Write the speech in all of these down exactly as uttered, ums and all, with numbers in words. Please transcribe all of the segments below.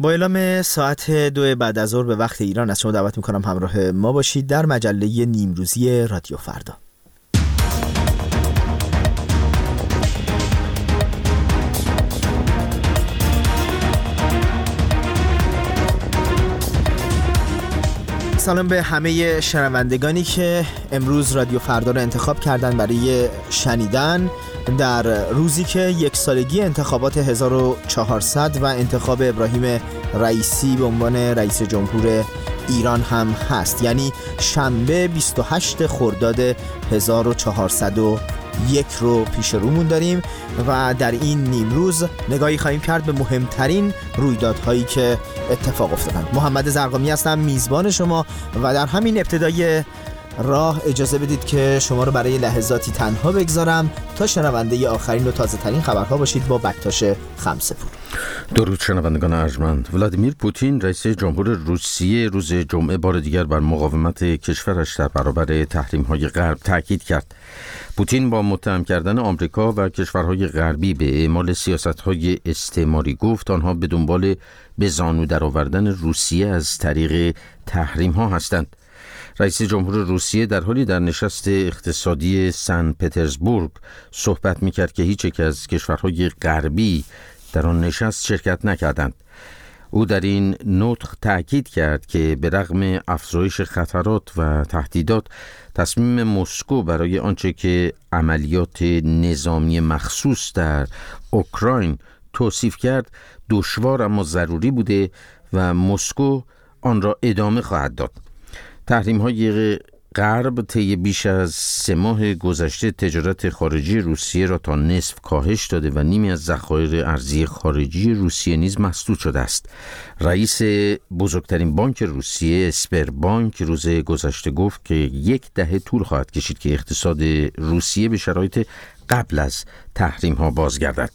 با اعلام ساعت دو بعد از ظهر به وقت ایران از شما دعوت میکنم همراه ما باشید در مجله نیمروزی رادیو فردا. سلام به همه شنوندگانی که امروز رادیو فردا رو انتخاب کردن برای شنیدن در روزی که یک سالگی انتخابات هزار و چهارصد و انتخاب ابراهیم رئیسی به عنوان رئیس جمهور ایران هم هست، یعنی شنبه بیست و هشتم خرداد هزار و چهارصد و یک رو پیش رومون داریم و در این نیمروز نگاهی خواهیم کرد به مهمترین رویدادهایی که اتفاق افتادند. محمد زرقامی هستم، میزبان شما، و در همین ابتدای راه اجازه بدید که شما رو برای لحظاتی تنها بگذارم تا شنونده آخرین و تازه ترین خبرها باشید با بکتاش خمسه‌پور. درود شنوندگان ارجمند. ولادیمیر پوتین رئیس جمهور روسیه روز جمعه بار دیگر بر مقاومت کشورش در برابر تحریم‌های غرب تاکید کرد. پوتین با متهم کردن آمریکا و کشورهای غربی به اعمال سیاست‌های استعماری گفت آنها به دنبال به زانو درآوردن روسیه از طریق تحریم‌ها هستند. رئیس جمهور روسیه در حالی در نشست اقتصادی سن پترزبورگ صحبت می‌کرد که هیچ یک از کشورهای غربی در آن نشست شرکت نکردند. او در این نطق تأکید کرد که به رغم افزایش خطرات و تهدیدات، تصمیم مسکو برای آنچه که عملیات نظامی مخصوص در اوکراین توصیف کرد دشوار اما ضروری بوده و مسکو آن را ادامه خواهد داد. تحریم‌های غرب طی بیش از سه ماه گذشته تجارت خارجی روسیه را تا نصف کاهش داده و نیمی از ذخایر ارزی خارجی روسیه نیز مسدود شده است. رئیس بزرگترین بانک روسیه اسپربانک روز گذشته گفت که یک دهه طول خواهد کشید که اقتصاد روسیه به شرایط قبل از تحریم‌ها بازگردد.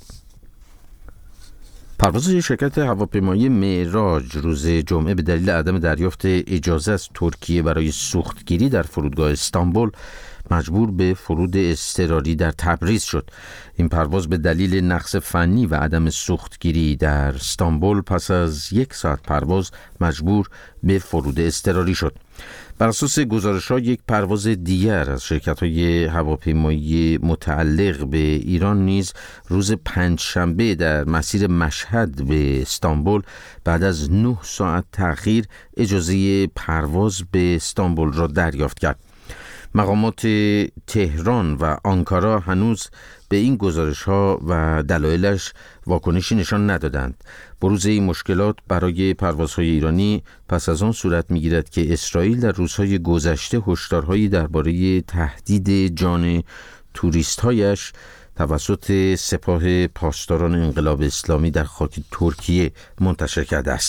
پرواز شرکت هواپیمایی معراج روز جمعه به دلیل عدم دریافت اجازه از ترکیه برای سوختگیری در فرودگاه استانبول مجبور به فرود اضطراری در تبریز شد. این پرواز به دلیل نقص فنی و عدم سوختگیری در استانبول پس از یک ساعت پرواز مجبور به فرود اضطراری شد. بر اساس گزارش‌ها یک پرواز دیگر از شرکت‌های هواپیمایی متعلق به ایران نیز روز پنجشنبه در مسیر مشهد به استانبول بعد از نه ساعت تأخیر اجازه پرواز به استانبول را دریافت کرد. مقامات تهران و آنکارا هنوز به این گزارش‌ها و دلایلش واکنشی نشان ندادند. بروز این مشکلات برای پروازهای ایرانی پس از آن صورت می‌گیرد که اسرائیل در روزهای گذشته هشدارهایی درباره تهدید جان توریست‌هایش توسط سپاه پاسداران انقلاب اسلامی در خاک ترکیه منتشر کرده است.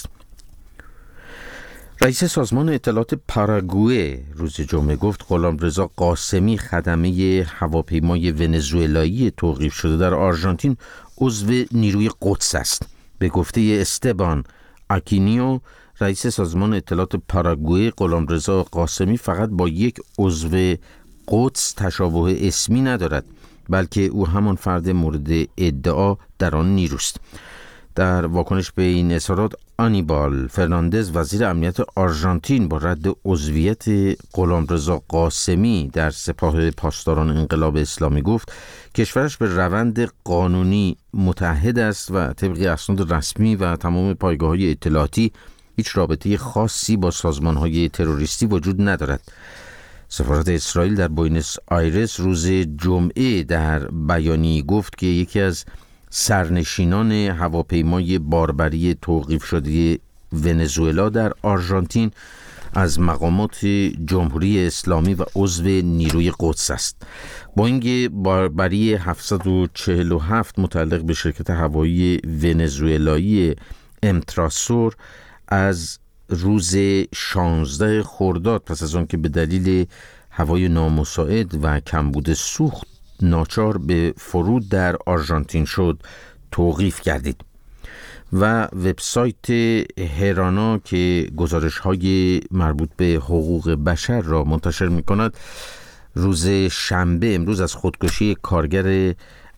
رئیس سازمان اطلاعات پاراگوئه روز جمعه گفت غلامرضا قاسمی خدمه هواپیمای ونزوئلایی توقیف شده در آرژانتین عضو نیروی قدس است. به گفته استبان آکینیو رئیس سازمان اطلاعات پاراگوئه، غلامرضا قاسمی فقط با یک عضو قدس تشابه اسمی ندارد، بلکه او همان فرد مورد ادعا در آن نیروست. در واکنش به این اظهارات آنیبال فرناندز وزیر امنیت آرژانتین با رد عضویت غلامرضا قاسمی در سپاه پاسداران انقلاب اسلامی گفت کشورش به روند قانونی متعهد است و طبق اسناد رسمی و تمام پایگاه‌های اطلاعاتی هیچ رابطه خاصی با سازمان‌های تروریستی وجود ندارد. سفارت اسرائیل در بوئنوس آیرس روز جمعه در بیانیه‌ای گفت که یکی از سرنشینان هواپیمای باربری توقیف شده ونزوئلا در آرژانتین از مقامات جمهوری اسلامی و عضو نیروی قدس است. بوئینگ باربری هفتصد و چهل و هفت متعلق به شرکت هوایی ونزوئلایی امتراسور از روز شانزده خرداد پس از آن که به دلیل هوای نامساعد و کمبود سوخت ناچار به فرود در آرژانتین شد توقیف گردید. و وبسایت هرانا که گزارش‌های مربوط به حقوق بشر را منتشر می‌کند روز شنبه امروز از خودکشی کارگر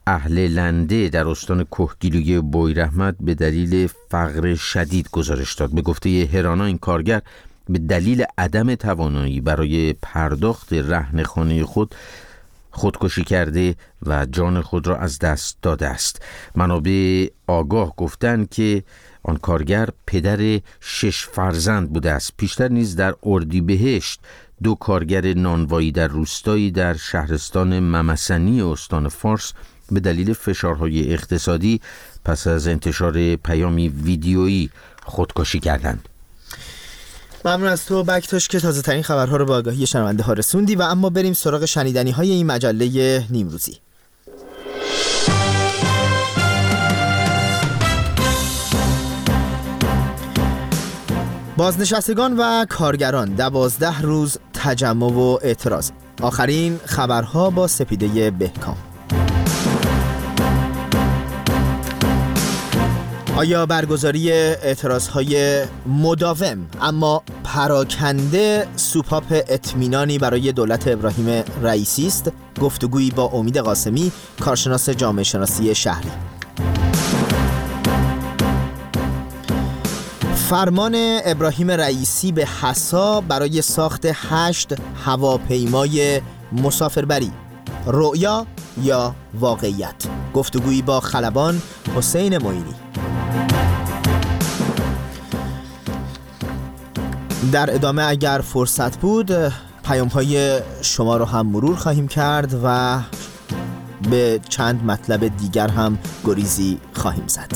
اهل لنده در استان کهگیلوی بویراحمد به دلیل فقر شدید گزارش داد. به گفته هرانا این کارگر به دلیل عدم توانایی برای پرداخت رهن خانه خود خودکشی کرده و جان خود را از دست داده است. منابع آگاه گفتند که آن کارگر پدر شش فرزند بوده است. پیشتر نیز در اردیبهشت دو کارگر نانوایی در روستایی در شهرستان ممسنی استان فارس به دلیل فشارهای اقتصادی پس از انتشار پیامی ویدیویی خودکشی کردند. ممنون از تو بکتاش که تازه ترین خبرها رو به آگاهی شنونده ها رسوندی و اما بریم سراغ شنیدنی های این مجله نیمروزی. بازنشستگان و کارگران دوازده روز تجمع و اعتراض. آخرین خبرها با سپیده بهکام. آیا برگزاری اعتراضهای مداوم اما پراکنده سوپاپ اطمینانی برای دولت ابراهیم رئیسی است؟ گفتگویی با امید قاسمی، کارشناس جامعه شناسی شهری. فرمان ابراهیم رئیسی به حسا برای ساخت هشت هواپیمای مسافربری، رؤیا یا واقعیت؟ گفتگویی با خلبان، حسین معینی. در ادامه اگر فرصت بود پیام‌های شما رو هم مرور خواهیم کرد و به چند مطلب دیگر هم گریزی خواهیم زد.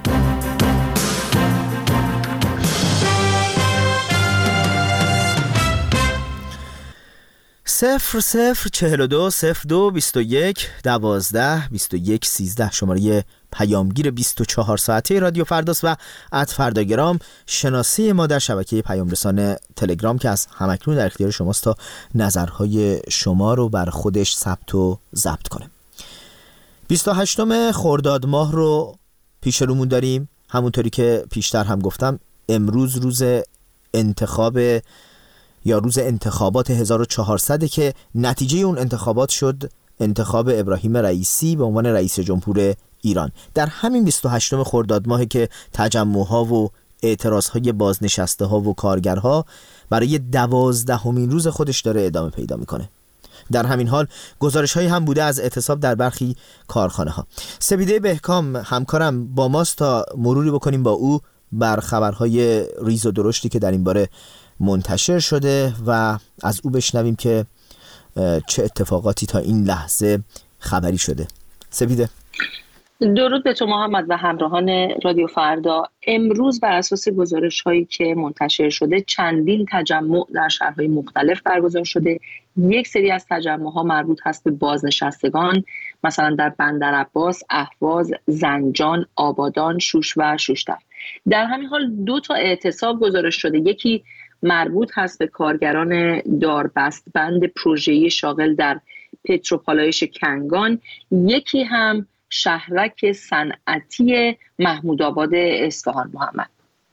صفر صفر چهل و دو صفر دو بیست و یک دوازده بیست و یک سیزده شماره پیامگیر بیست و چهار ساعته رادیو فرداست و ات فرداگرام شناسی ما در شبکه پیام رسان تلگرام که از همکنون در اختیار شماست تا نظرهای شما رو بر خودش ثبت و ضبط کنه. بیست و هشتم خرداد ماه رو پیش رومون داریم. همونطوری که پیشتر هم گفتم امروز روز انتخاب یا روز انتخابات هزار و چهارصد که نتیجه اون انتخابات شد انتخاب ابراهیم رئیسی به عنوان رئیس جمهور ایران. در همین بیست و هشتم خرداد ماه که تجمع‌ها و اعتراضهای بازنشسته ها و کارگرها برای دوازدهمین روز خودش داره ادامه پیدا میکنه. در همین حال گزارش هایی هم بوده از اعتصاب در برخی کارخانه ها. سپیده بهکام همکارم با ماست تا مروری بکنیم با او بر خبرهای ریز و درشتی که در این باره منتشر شده و از او بشنویم که چه اتفاقاتی تا این لحظه خبری شده. سپیده. درود به تو محمد و همراهان رادیو فردا. امروز بر اساس گزارش هایی که منتشر شده چندین تجمع در شهرهای مختلف برگزار شده. یک سری از تجمع ها مربوط هست به بازنشستگان، مثلا در بندرعباس، اهواز، زنجان، آبادان، شوش و شوشتر. در همین حال دو تا اعتصاب گزارش شده. یکی مربوط هست به کارگران داربستبند پروژه‌ای شاغل در پتروپالایش کنگان، یکی هم شهرک صنعتی محمودآباد اصفهان. محمد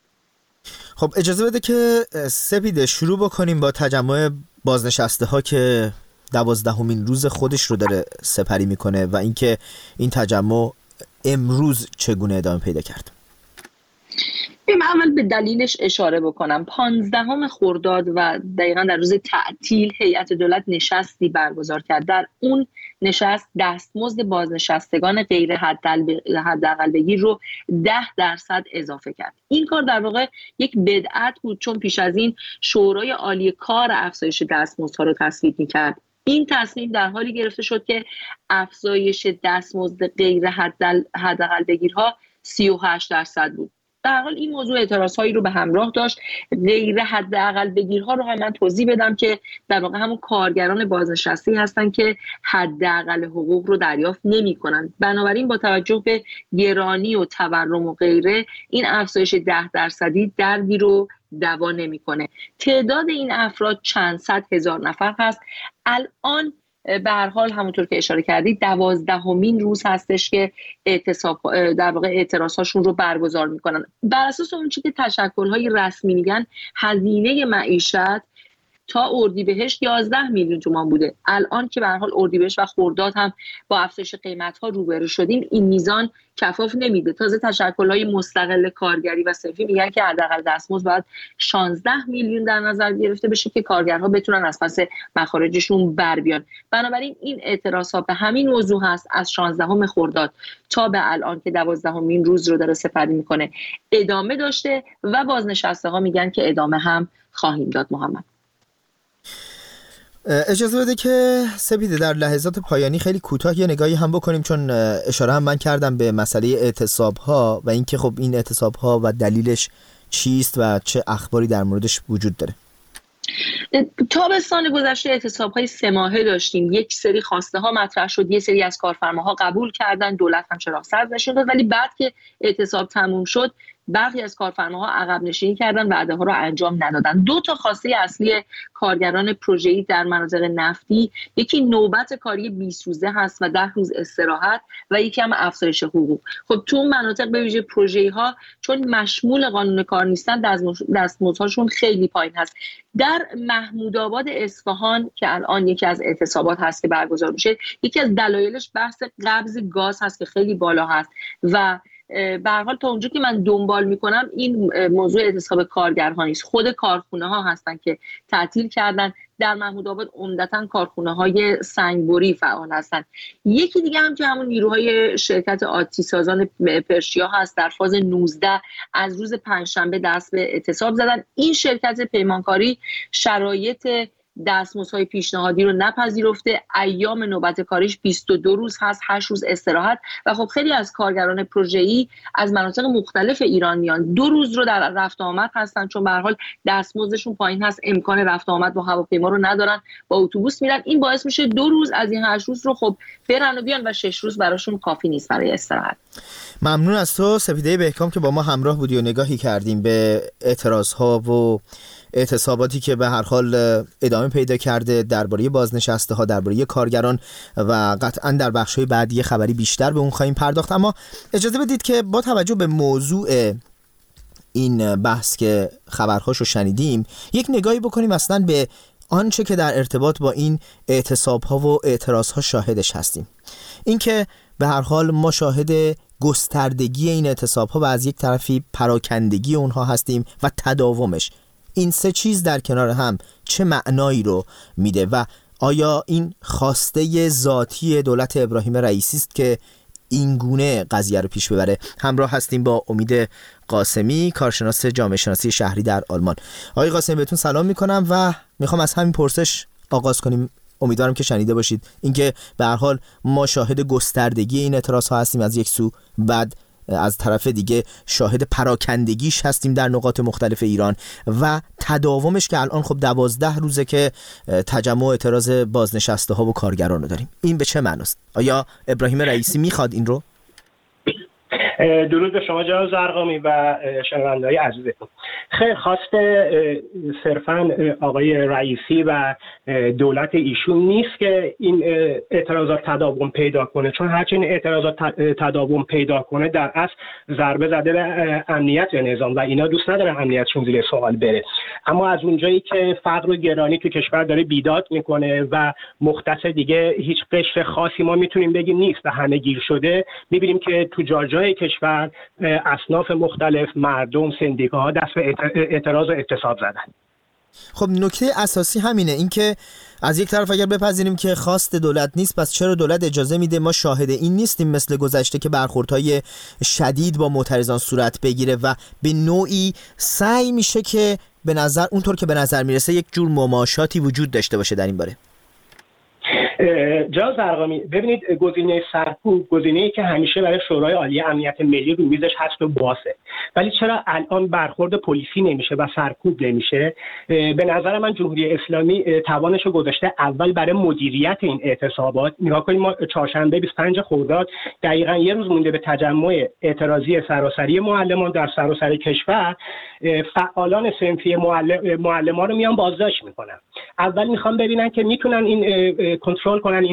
خب اجازه بده که سپیده شروع بکنیم با تجمع بازنشسته ها که دوازدهمین روز خودش رو داره سپری میکنه و اینکه این تجمع امروز چگونه ادامه پیدا کرد. بیم اول به دلیلش اشاره بکنم. پانزدهم خرداد و دقیقا در روز تعطیل هیئت دولت نشستی برگزار کرد. در اون نشست دستمزد بازنشستگان غیر حداقل بگیر رو ده درصد اضافه کرد. این کار در واقع یک بدعت بود، چون پیش از این شورای عالی کار افزایش دستمزدها رو تصویب می‌کرد. این تصمیم در حالی گرفته شد که افزایش دستمزد غیر حداقل بگیرها سی و هشت درصد بود. در حال این موضوع اعتراضهایی رو به همراه داشت. غیر حداقل بگیرها رو هم من توضیح بدم که در واقع همون کارگران بازنشسته هستن که حداقل حقوق رو دریافت نمی‌کنن. بنابراین با توجه به گرانی و تورم و غیره این افزایش ده درصدی دردی رو دوا نمی‌کنه. تعداد این افراد چند صد هزار نفر هست. الان به هر حال همونطور که اشاره کردی دوازدهمین روز هستش که اعتصاب در واقع اعتراضهاشون رو برگزار میکنن. بر اساس اون چیزی که تشکل‌های رسمی میگن هزینه معیشت تا اردیبهشت یازده میلیون تومان بوده. الان که به هر حال اردیبهشت و خرداد هم با افزایش قیمت‌ها روبرو شدیم، این میزان کفاف نمیده. تازه تشکل‌های مستقل کارگری و صنفی میگن که حداقل دستمزد باید شانزده میلیون در نظر گرفته بشه که کارگرها بتونن از پس مخارجشون بر بیان. بنابراین این اعتراض‌ها به همین موضوع هست از شانزدهم خرداد تا به الان که دوازدهمین روز رو داره سپری میکنه ادامه داشته و بازنشسته‌ها میگن که ادامه هم خواهیم داد. محمد اجازه بده که سپیده در لحظات پایانی خیلی کوتاه یه نگاهی هم بکنیم، چون اشاره هم من کردم به مسئله اعتصاب‌ها و اینکه خب این اعتصاب‌ها و دلیلش چیست و چه اخباری در موردش وجود داره. تابستان گذشته اعتصاب‌های سه ماهه داشتیم. یک سری خواسته ها مطرح شد، یه سری از کارفرماها قبول کردن، دولت هم چراغ سبز نشون داد، ولی بعد که اعتصاب تموم شد برخی از کارفرماها عقب نشینی کردن، وعده ها رو انجام ندادن. دو تا خواسته اصلی کارگران پروژه‌ای در مناطق نفتی، یکی نوبت کاری بیست روزه هست و ده روز استراحت و یکی هم افزایش حقوق. خب تو اون مناطق به ویژه پروژه‌ای ها چون مشمول قانون کار نیستن دستمزدهاشون خیلی پایین هست. در محمودآباد اصفهان که الان یکی از اعتصابات هست که برگزار میشه، یکی از دلایلش بحث قبض گاز هست که خیلی بالا هست و به هر حال تا اونجا که من دنبال میکنم این موضوع اعتصاب کارگرها نیست، خود کارخونه ها هستن که تعطیل کردن. در محمودآباد عمدتاً کارخونه های سنگبری فعال هستن. یکی دیگه هم که همون نیروهای شرکت آتی سازان پرشیا هست، در فاز نوزده از روز پنجشنبه دست به اعتصاب زدن. این شرکت پیمانکاری شرایط دستمزدهای پیشنهادی رو نپذیرفته، ایام نوبت کاریش بیست و دو روز هست، هشت روز استراحت و خب خیلی از کارگران پروژه‌ای از مناطق مختلف ایران میان، دو روز رو در رفت آمد هستن چون به هر حال دستمزدشون پایین هست، امکان رفت آمد با هواپیما رو ندارن، با اتوبوس میرن. این باعث میشه دو روز از این هشت روز رو خب برن و بیان و شش روز براشون کافی نیست برای استراحت. ممنون از تو سپیده بهکام که با ما همراه بودی و نگاهی کردیم به اعتراض‌ها و اعتصاباتی که به هر حال ادامه پیدا کرده درباره بازنشسته ها، درباره کارگران و قطعا در بخش‌های بعدی خبری بیشتر به اون خواهیم پرداخت. اما اجازه بدید که با توجه به موضوع این بحث که خبرهاشو شنیدیم یک نگاهی بکنیم اصلا به آنچه که در ارتباط با این اعتصاب‌ها و اعتراض‌ها شاهدش هستیم. اینکه به هر حال ما شاهد گستردگی این اعتصاب‌ها و از یک طرفی پراکندگی اونها هستیم و تداومش. این سه چیز در کنار هم چه معنایی رو میده و آیا این خواسته ذاتی دولت ابراهیم رئیسی است که این گونه قضیه رو پیش ببره؟ همراه هستیم با امید قاسمی، کارشناس جامعه شناسی شهری در آلمان. آقای قاسمی بهتون سلام میکنم و میخوام از همین پرسش آغاز کنیم. امیدوارم که شنیده باشید اینکه به هر حال ما شاهد گستردگی این اعتراض ها هستیم از یک سو، بعد از طرف دیگه شاهد پراکندگیش هستیم در نقاط مختلف ایران و تداومش که الان خب دوازده روزه که تجمع اعتراض بازنشسته ها و کارگران رو داریم. این به چه معناست؟ آیا ابراهیم رئیسی میخواد این رو؟ درود به شما جناب زرقامی و شنونده‌های عزیزتون. خیلی خواسته صرفاً آقای رئیسی و دولت ایشون نیست که این اعتراضات تداوم پیدا کنه، چون هرچی این اعتراضات تداوم پیدا کنه در اصل ضربه زده به امنیت یا نظام و اینا دوست ندارن امنیتشون زیر سوال بره. اما از اونجایی که فقر و گرانی تو کشور داره بیداد میکنه و مختص دیگه هیچ قشر خاصی ما میتونیم بگیم نیست و همه گیر شده، میبینیم که تو جای جای کشور اصناف مختلف، مردم، سندیکاها دست به اعتراض و اعتصاب زدن. خب نکته اساسی همینه، اینکه از یک طرف اگر بپذیریم که خواست دولت نیست، پس چرا دولت اجازه میده ما شاهد این نیستیم مثل گذشته که برخوردهای شدید با معترضان صورت بگیره و به نوعی سعی میشه که به نظر اونطور که به نظر میرسه یک جور مماشاتی وجود داشته باشه در این باره؟ جناب زرقامی، ببینید گزینه سرکوب گزینه‌ای که همیشه برای شورای عالی امنیت ملی رو میزش هست و باسه، ولی چرا الان برخورد پلیسی نمیشه و سرکوب نمیشه؟ به نظر من جمهوری اسلامی توانش رو گذاشته اول برای مدیریت این اعتصابات. نگاه کنید ما چهارشنبه بیست و پنج خرداد دقیقاً یه روز مونده به تجمع اعتراضی سراسری معلمان در سراسر کشور، فعالان صنفی معلم معلمان رو میان بازداشت میکنن. اول میخوام ببینن که میتونن این کنترل کنن این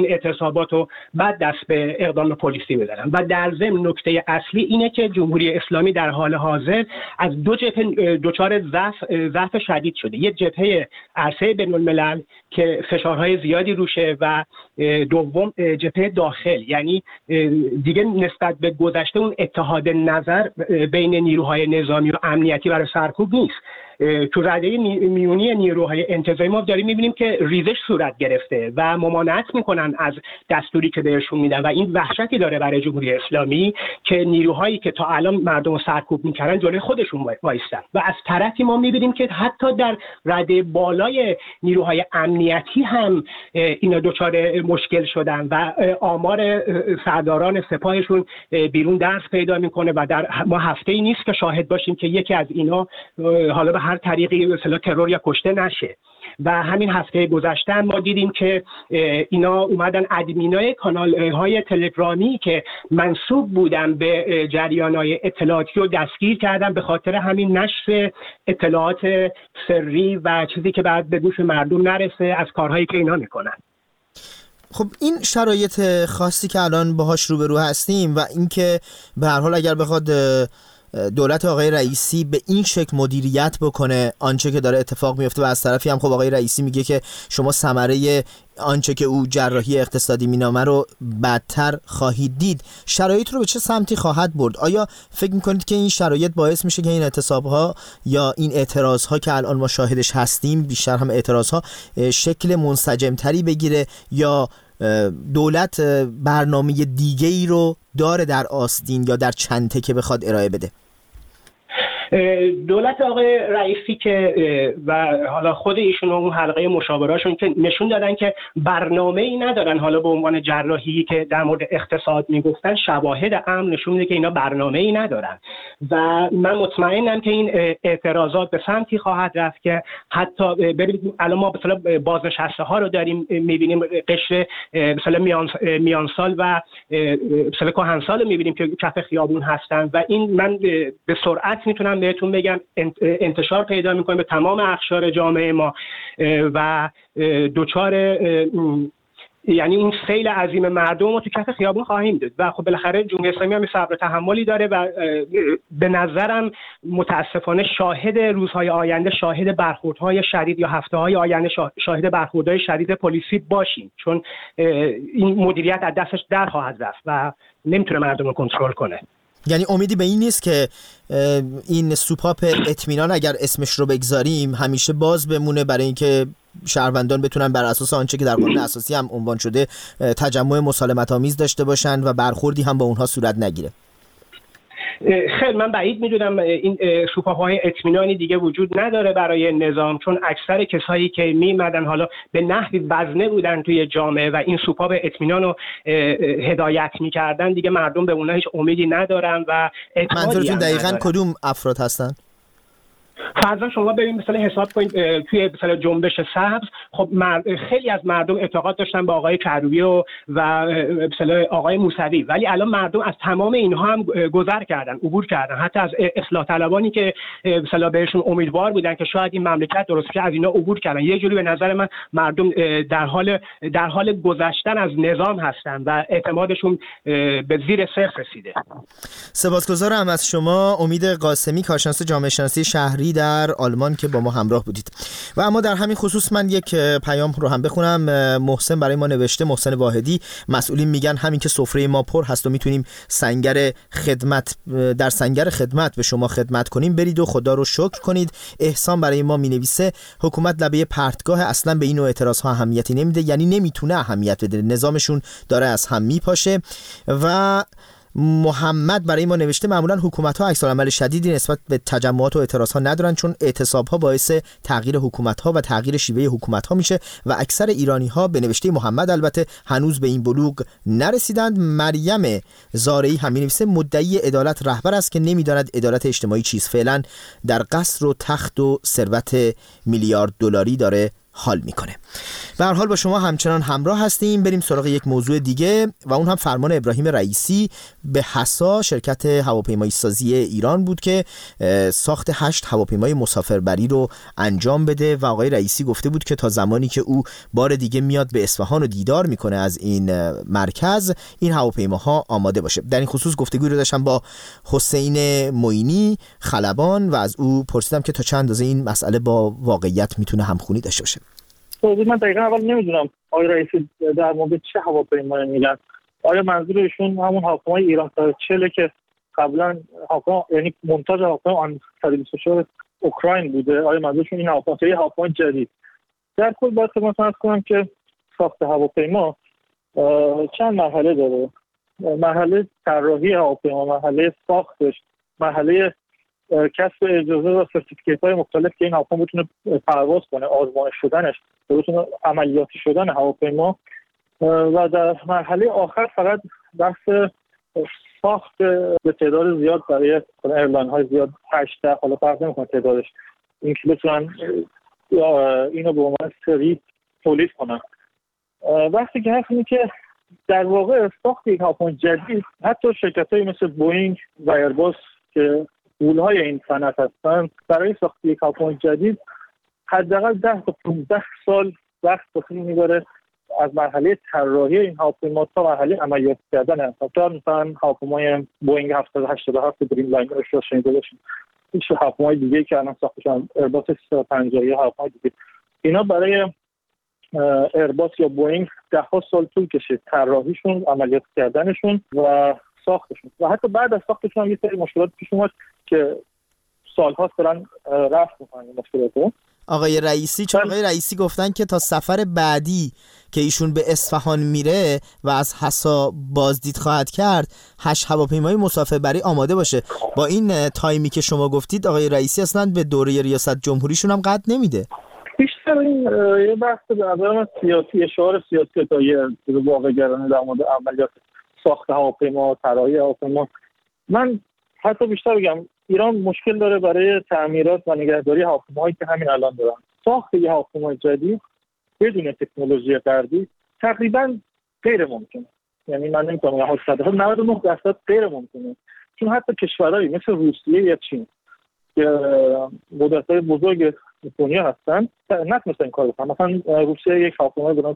این اعتصابات و بعد دست به اقدام پلیسی بزنن. و در ضمن نکته اصلی اینه که جمهوری اسلامی در حال حاضر از دو جبهه دچار ضعف ضعف شدید شده. یک جبهه عرصه بین‌الملل که فشارهای زیادی روشه و دوم جبهه داخل، یعنی دیگه نسبت به گذشته اون اتحاد نظر بین نیروهای نظامی و امنیتی برای سرکوب نیست. تو رده میونی نیروهای انتظامی ما داریم میبینیم که ریزش صورت گرفته و ممانعت میکنن از دستوری که بهشون میدن و این وحشتی داره برای جمهوری اسلامی که نیروهایی که تا الان مردم رو سرکوب میکردن جلوی خودشون وایستن. و از طرفی ما میبینیم که حتی در رده بالای نیروهای امنیتی هم اینا دچار مشکل شدن و آمار سرداران سپاهشون بیرون درس پیدا میکنه و در ما هفته‌ای نیست که شاهد باشیم که یکی از اینا حالا به هر طریقی مثلا ترور یا کشته نشه. و همین هفته گذشته ما دیدیم که اینا اومدن ادمینای کانال های تلگرامی که منسوب بودن به جریان‌های اطلاعاتی رو دستگیر کردن به خاطر همین نشر اطلاعات سری و چیزی که بعد به گوش مردم نرسه از کارهایی که اینا میکنن. خب این شرایط خاصی که الان باهاش روبرو هستیم و اینکه به هر حال اگر بخواد دولت آقای رئیسی به این شکل مدیریت بکنه آنچه که داره اتفاق میفته و از طرفی هم خب آقای رئیسی میگه که شما ثمره آنچه که او جراحی اقتصادی مینامه رو بدتر خواهید دید، شرایط رو به چه سمتی خواهد برد؟ آیا فکر میکنید که این شرایط باعث میشه که این اعتصاب‌ها یا این اعتراض‌ها که الان ما شاهدش هستیم، بیشتر هم اعتراض‌ها، شکل منسجم‌تری بگیره یا دولت برنامه دیگه‌ای رو داره در آستین یا در چنته که بخواد ارائه بده؟ دولت آقای رئیسی که و حالا خود ایشون و اون حلقه مشاوراشون که نشون دادن که برنامه‌ای ندارن، حالا به عنوان جراحی که در مورد اقتصاد میگفتن، شواهد امن نشون میده که اینا برنامه‌ای ندارن و من مطمئنم که این اعتراضات به سمتی خواهد رفت که حتی ببینید الان ما مثلا بازنشسته ها رو داریم میبینیم، قشر مثلا میان میانسال و مثلا کهنسال میبینیم که کف خیابون هستن و این من به سرعت میتونم بهتون بگم انتشار پیدا میکنه به تمام اقشار جامعه ما و دوچار یعنی اون سیل عظیم مردم رو تو کف خیابون خواهیم دید و خب بالاخره جمهوری اسلامی هم صبر و تحملی داره و به نظرم متاسفانه شاهد روزهای آینده، شاهد برخوردهای شدید یا هفته‌های آینده شاهد برخوردهای شدید پلیسی باشیم، چون این مدیریت از دستش در خواهد رفت و نمیتونه مردم رو کنترل کنه. یعنی امیدی به این نیست که این سوپاپ اطمینان اگر اسمش رو بگذاریم همیشه باز بمونه برای اینکه شهروندان بتونن بر اساس آنچه که در قانون اساسی هم عنوان شده تجمع مسالمت آمیز داشته باشن و برخوردی هم با اونها صورت نگیره؟ خیلی من بعید میدونم این سوپاپ‌های اطمینانی دیگه وجود نداره برای نظام، چون اکثر کسایی که میمدن حالا به نحوی وزنه بودن توی جامعه و این سوپاپ اطمینان رو هدایت میکردن، دیگه مردم به اونها هیچ امیدی ندارن و اعتمادی منظورتون دقیقاً کدوم افراد هستن؟ فرضاً شما ببین مثلا حساب کنید توی مثلا جنبش سبز، خب خیلی از مردم اعتقاد داشتن به آقای کروبی و و مثلا آقای موسوی، ولی الان مردم از تمام اینها هم گذر کردن، عبور کردن، حتی از اصلاح طلبانی که مثلا بهشون امیدوار بودن که شاید این مملکت درست بشه از اینا عبور کردن. یه جوری به نظر من مردم در حال در حال گذشتن از نظام هستن و اعتمادشون به زیر صفر رسیده. سپاسگزارم از شما امید قاسمی، کارشناس جامعه شناسی شهری در آلمان که با ما همراه بودید. و اما در همین خصوص من یک پیام رو هم بخونم. محسن برای ما نوشته، محسن واحدی: مسئولین میگن همین که سفره ما پر هست و میتونیم سنگر خدمت در سنگر خدمت به شما خدمت کنیم، برید و خدا رو شکر کنید. احسان برای ما مینویسه: حکومت لبه پرتگاه، اصلا به این نوع اعتراض ها اهمیتی نمیده، یعنی نمیتونه اهمیت بده، نظامشون داره از هم میپاشه. و محمد برای ما نوشته: معمولا حکومت‌ها عکس‌العمل شدیدی نسبت به تجمعات و اعتراض‌ها ندارن، چون اعتصاب‌ها باعث تغییر حکومت‌ها و تغییر شیوه حکومت‌ها میشه و اکثر ایرانی‌ها به نوشته محمد البته هنوز به این بلوغ نرسیدند. مریم زارعی هم می‌نویسه: مدعی عدالت رهبر است که نمی‌داند عدالت اجتماعی چیست، فعلا در قصر و تخت و ثروت میلیارد دلاری داره حال میکنه. به هر حال با شما همچنان همراه هستیم. بریم سراغ یک موضوع دیگه و اون هم فرمان ابراهیم رئیسی به حسا شرکت هواپیمایی سازی ایران بود که ساخت هشت هواپیمای مسافربری رو انجام بده و آقای رئیسی گفته بود که تا زمانی که او بار دیگه میاد به اصفهان و دیدار میکنه از این مرکز، این هواپیماها آماده باشه. در این خصوص گفتگوی رو داشتم با حسین معینی خلبان و از او پرسیدم که تا چند اندازه این مسئله با واقعیت میتونه همخونی داشته باشه. من دقیقا اول نمیدونم آقای رئیسی در مورد چه هواپیمایی میگن. آیا منظورشون همون هواپیمای ایران صد و چهل که قبلا هواپیما یعنی مونتاژ هواپیما آن صد و بیست و چهار اوکراین بوده؟ آیا منظورشون این هواپیمای هواپیمای جدید؟ در کل باید خدمت عرض کنم که ساخت هواپیما چند مرحله داره. مرحله طراحی هواپیما، مرحله ساختش، مرحله کسب اجازه و سرتیفیکیت های مختلف که این هواپیما بتونه پرواز کنه، آزمایش شدنش، بتونه عملیاتی شدن هواپیما، و در مرحله آخر فقط بحث ساخت به تعداد زیاد برای ایرلاین های زیاد، هشت تا حالا فرق نمیکنه تعدادش، این که بتونن اینو به عنوان سری تولید کنن. وقتی که هست اینه که در واقع ساخت یک هواپیما جدید، حتی شرکت‌های مثل بوئینگ و ایرباس که غول‌های این صنعت هستن، برای ساخت یک هواپیما جدید حداقل ده تا پانزده سال وقت بخیر می‌بره از مرحله طراحی این هواپیما تا مرحله عملیات کردن. تا مثلا هواپیمای بوئینگ هفتصد و هشتاد و هفت دریم لاینر رو شنیده باشین، هیچ هواپیمای دیگه که الان ساخته شدن، ایرباس سیصد و پنجاه یا هواپیمای دیگه، اینا برای ایرباس یا بوئینگ ده ها سال طول کشید طراحیشون، عملیات کردنشون و ساختشون، و حتی بعد از ساختشون هم یه سری مشکلات پیش اومد که سال‌ها دارن رفع می‌کنن مشکلاتو. آقای رئیسی چون آقای رئیسی گفتن که تا سفر بعدی که ایشون به اصفهان میره و از حسا بازدید خواهد کرد، هشت هواپیمای مسافربری آماده باشه. با این تایمی که شما گفتید آقای رئیسی اصلا به دوره ریاست جمهوریشون هم قد نمیده. بیشتر این یه بحث به نظر من سیاسی، اشعار سیاسی تا یه واقع‌گرانه در مورد عملیات ساخت هواپیما، طراحی هواپیما. من حتی بیشتر بگم ایران مشکل داره برای تعمیرات و نگهداری هواپیماهایی که همین الان دارن. ساخت یه هواپیمای جدید بدون تکنولوژی غربی تقریبا غیر ممکنه. یعنی من نمی‌تونم بگم صد درصد، نود و نه درصد غیر ممکنه. چون حتی کشورهایی مثل روسیه یا چین که قدرت‌های بزرگ دنیا هستن نتونستن این کار بکنن. مثلا روسیه یک هواپیمای به نام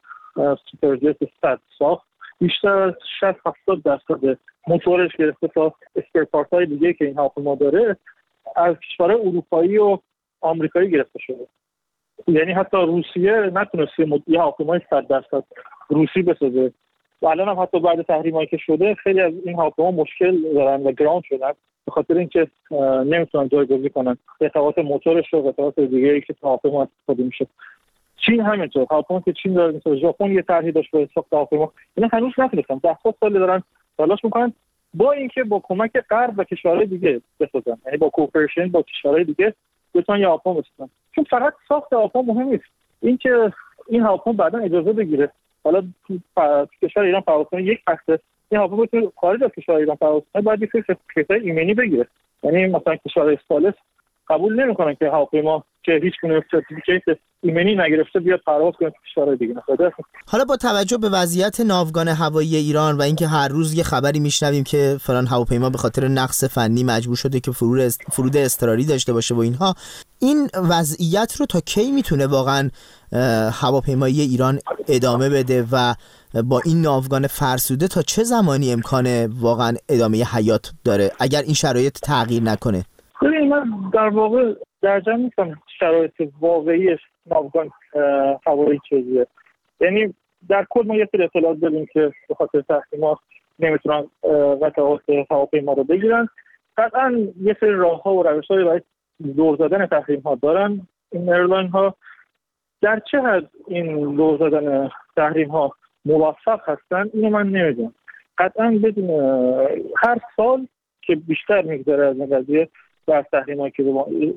سوپرجت صد ساخت، بیشتر از شصت هفتاد درصد موتورش گرفته تا اسپرپارت‌های دیگه که این هواپیما داره از کشورهای اروپایی و آمریکایی گرفته شده. یعنی حتی روسیه نتونسته یه هواپیمای صد درصد روسی بسازه. و الان هم حتی بعد تحریمایی که شده خیلی از این هواپیما مشکل دارن و گراند شدن به خاطر اینکه نمیتونن جایگزین کنن قطعات موتورش و قطعات دیگه‌ای که هواپیما استفاده میشه. چین همینطور، هواپیما که چین داره، مثلا ژاپن یه طرحی داشت برای ساخت هواپیما، اینا هنوز نتونستن، ده سال دارن تلاش میکنن با اینکه با کمک غرب و کشورهای دیگه بسازن، یعنی با کوپریشن با کشورهای دیگه بتونن یه هواپیما بسازن. چون فقط ساخت هواپیما مهم نیست، اینکه این هواپیما بعدا اجازه بگیره، حالا تو کشور ایران پرواز کنه یک هفته این هواپیما تو خارج از کشور ایران پرواز کنه، باید یه سری ایمنی بگیره. یعنی مثلا کشورهای ثالث قبول نمی‌کنن که هواپیما که هیچ گونه سرتیفیکیت ایمنی نگرفته بیاد پرواز کنه تو کشورهای دیگه. حالا با توجه به وضعیت ناوگان هوایی ایران و اینکه هر روز یه خبری میشنویم که فلان هواپیما به خاطر نقص فنی مجبور شده که فرود است... فرود اضطراری داشته باشه و اینها، این وضعیت رو تا کی میتونه واقعا هواپیمایی ایران ادامه بده و با این ناوگان فرسوده تا چه زمانی امکان واقعا ادامه حیات داره اگر این شرایط تغییر نکنه؟ ببین من در واقع در جمع میکنم شرایط واقعی ناوگان هوایی چیزیه. یعنی در کل ما یه سری اطلاعات داریم که به خاطر تحریمات نمیتونن قطعات هواپیما رو بگیرن. قطعا یه سری راه ها و روش های برای دور زدن تحریم ها دارن این ایرلاین ها. در چه حد این دور زدن تحریم ها موفق هستن اینو من نمیدونم. قطعا بدون هر سال که بیشتر میگذره از این قضیه و از تحریمایی که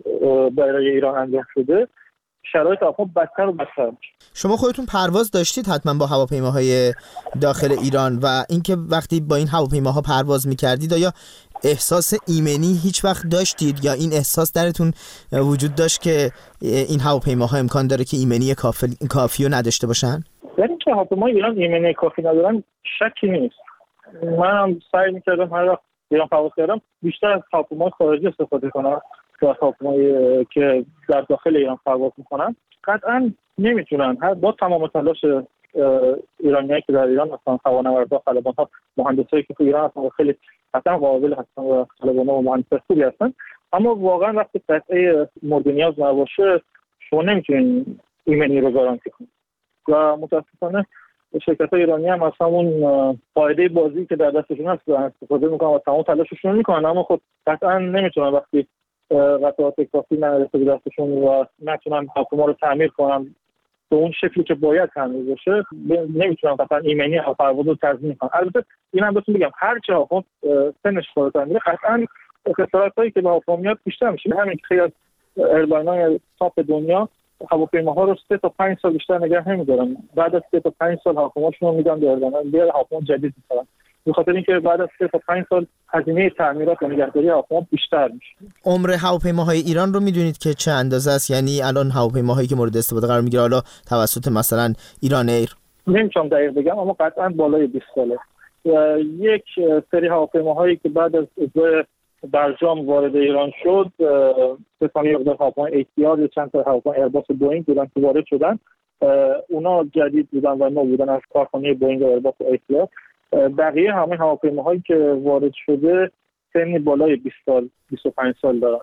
برای ایران انجام شده شرایط هواپیما بدتر و بدتر میشه. شما خودتون پرواز داشتید حتما با هواپیماهای داخل ایران و اینکه وقتی با این هواپیماها پرواز میکردید آیا احساس ایمنی هیچ وقت داشتید یا این احساس درتون وجود داشت که این هواپیماها امکان داره که ایمنی کافی کافی رو نداشته باشن؟ در اینکه هواپیمای ایران ایمنی کافی ندارن شکی نیست. من هم سعی می‌کردم هر وقت ایران پرواز کردم بیشتر از هواپیمای خارجی استفاده کنم که از هواپیمایی که در داخل ایران پرواز می‌کنن. قطعاً نمیتونن هر با تمام تلاش ایرانیایی که در ایران هستن، خلبان‌ها، خلبان‌ها، مهندسایی که تو ایران هستن خیلی قطعاً قابل هستن و خلبان‌ها و مهندسای خوبی هستن، اما واقعاً وقتی قطعه مورد نیاز نباشه شما نمیتونین ایمنی رو گارانتی کنید. و متأسفانه شرکت‌های ایرانی هم از همون قاعده بازی که در دستشون هست استفاده میکنن و تمام تلاششون میکنن، اما خب قطعاً نمیتونن وقتی قطعات کافی ندارن به دستشون و نتونن هواپیما رو تعمیر کنن به اون شکلی که باید تعمیر بشه، نمیتونن قطعاً ایمنی پرواز رو تضمین کنن. البته این هم بهتون بگم هر چه هواپیما سنش بالاتر میره قطعاً خسارتایی که به هواپیما میاد بیشتر میشه. همین که خیلی از ایرلاین‌های تاپ دنیا هواپیماها رو سه تا پنج سال بیشتر نگه نمی‌دارن. بعد از سه تا پنج سال هواپیماشون رو میدن به ایرلاین، بیاد هواپیما جدید می‌سازن. به خاطر اینکه بعد از سه تا پنج سال هزینه تعمیرات و نگهداری هواپیما بیشتر میشه. عمر هواپیماهای ایران رو میدونید که چه اندازه است؟ یعنی الان هواپیماهایی که مورد استفاده قرار میگیره حالا توسط مثلا ایران ایر، نمی‌تونم دقیق بگم اما قطعاً بالای بیست ساله. یک سری هواپیماهایی که بعد از اجرای برجام وارد ایران شد، مثلا یک مقدار هواپیمای ای تی آر یا چند تا هواپیمای ایرباس بوئینگ بودن که وارد شدن، اونا جدید بودن و ما بودن از کارخانه بوئینگ و ایرباس و ای تی آر. بقیه همه هواپیماهایی که وارد شده سنی بالای بیست سال بیست و پنج سال دارن.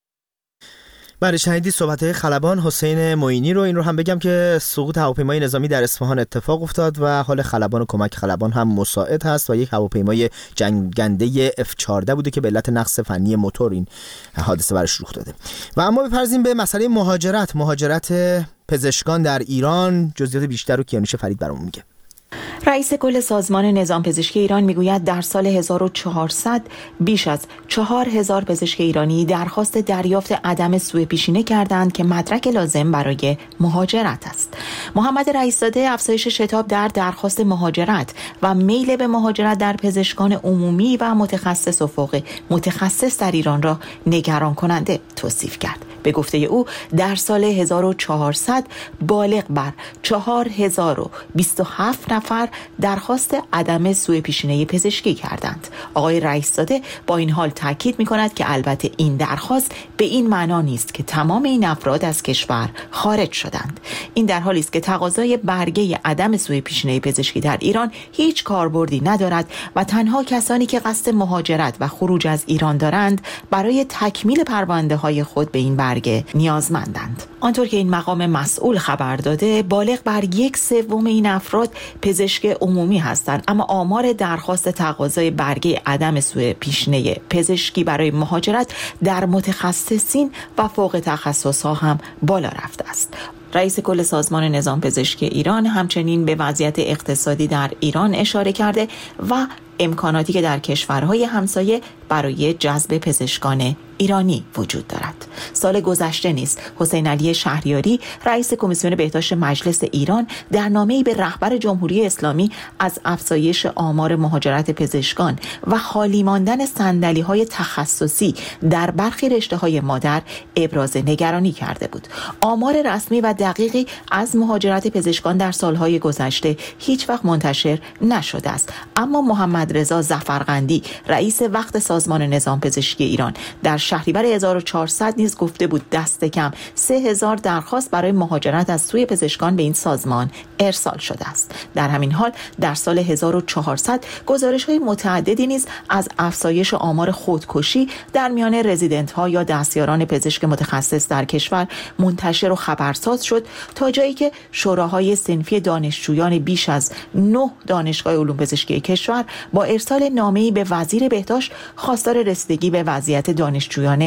بله، شنیدی صحبت‌های خلبان حسین معینی رو. این رو هم بگم که سقوط هواپیمای نظامی در اصفهان اتفاق افتاد و حال خلبان و کمک خلبان هم مساعد هست و یک هواپیمای جنگنده اف چهارده بوده که به علت نقص فنی موتور این حادثه برش رخ داده. و اما بپرزیم به مسئله مهاجرت مهاجرت پزشکان در ایران. جزئیات بیشتر رو کیانوش فرید برامون میگه. رئیس کل سازمان نظام پزشکی ایران میگوید در سال هزار و چهارصد بیش از چهار هزار پزشک ایرانی درخواست دریافت عدم سوء پیشینه کردند که مدرک لازم برای مهاجرت است. محمد رئیس‌زاده افزایش شتاب در درخواست مهاجرت و میل به مهاجرت در پزشکان عمومی و متخصص و فوق متخصص در ایران را نگران کننده توصیف کرد. به گفته او در سال هزار و چهارصد بالغ بر چهار هزار و بیست و هفت نفر درخواست عدم سوء پیشینه پزشکی کردند. آقای رئیس‌زاده با این حال تاکید می‌کند که البته این درخواست به این معنا نیست که تمام این افراد از کشور خارج شدند. این در حالی است که تقاضای برگه عدم سوء پیشینه پزشکی در ایران هیچ کاربردی ندارد و تنها کسانی که قصد مهاجرت و خروج از ایران دارند برای تکمیل پرونده‌های خود به این برگه نیازمندند. آنطور که این مقام مسئول خبر داده، بالغ بر یک سوم این افراد پزشک عمومی هستند، اما آمار درخواست تقاضای برگه عدم سوء پیشینه پزشکی برای مهاجرت در متخصصین و فوق تخصص‌ها هم بالا رفته است. رئیس کل سازمان نظام پزشکی ایران همچنین به وضعیت اقتصادی در ایران اشاره کرده و امکاناتی که در کشورهای همسایه برای جذب پزشکان ایرانی وجود دارد. سال گذشته نیز حسین علی شهریاری رئیس کمیسیون بهداشت مجلس ایران در نامه‌ای به رهبر جمهوری اسلامی از افزایش آمار مهاجرت پزشکان و خالی ماندن صندلی‌های تخصصی در برخی رشته‌های مادر ابراز نگرانی کرده بود. آمار رسمی و دقیقی از مهاجرت پزشکان در سالهای گذشته هیچ وقت منتشر نشده است، اما محمد رضا ظفرقندی رئیس وقت سازمان نظام پزشکی ایران در شهریور هزار و چهارصد نیز گفته بود دست کم سه هزار درخواست برای مهاجرت از سوی پزشکان به این سازمان ارسال شده است. در همین حال در سال هزار و چهارصد گزارش‌های متعددی نیز از افزایش آمار خودکشی در میان رزیدنت‌ها یا دستیاران پزشک متخصص در کشور منتشر و خبرساز شد، تا جایی که شوراهای صنفی دانشجویان بیش از نه دانشگاه علوم پزشکی کشور با ارسال نامه‌ای به وزیر بهداشت خواستار رسیدگی به وضعیت دانشجویان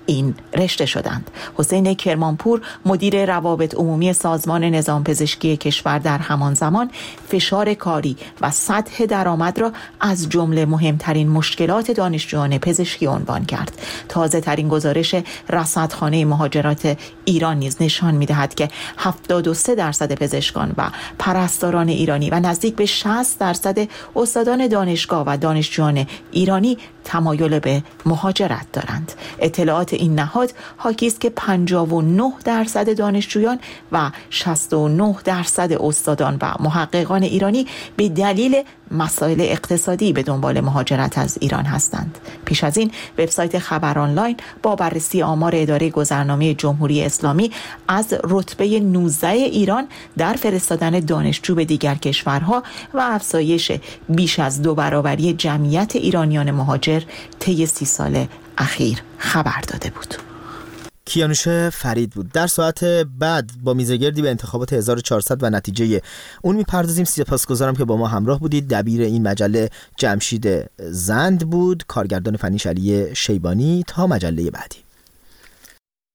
این رشته شدند. حسین کرمانپور مدیر روابط عمومی سازمان نظام پزشکی کشور در همان زمان فشار کاری و سطح درآمد را از جمله مهمترین مشکلات دانشجویان پزشکی عنوان کرد. تازه ترین گزارش رصدخانه مهاجرت ایران نیز نشان می‌دهد که هفتاد و سه درصد پزشکان و پرستاران ایرانی و نزدیک به شصت درصد استادان دانشگاه و دانشجویان ایرانی تمایل به مهاجرت دارند. اطلاعات این نهاد حاکی است که پنجاه و نه درصد دانشجویان و شصت و نه درصد استادان و محققان ایرانی به دلیل مسائل اقتصادی به دنبال مهاجرت از ایران هستند. پیش از این وبسایت خبر آنلاین با بررسی آمار اداره گذرنامه جمهوری اسلامی از رتبه نوزده ایران در فرستادن دانشجو به دیگر کشورها و افزایش بیش از دو برابری جمعیت ایرانیان مهاجر طی سی سال اخیر خبر داده بود. کیانوش فرید بود. در ساعت بعد با میزگردی به انتخابات هزار و چهارصد و نتیجه اون میپردازیم. سپاسگزارم که با ما همراه بودید. دبیر این مجله جمشید زند بود، کارگردان فنیش علی شیبانی. تا مجله بعدی.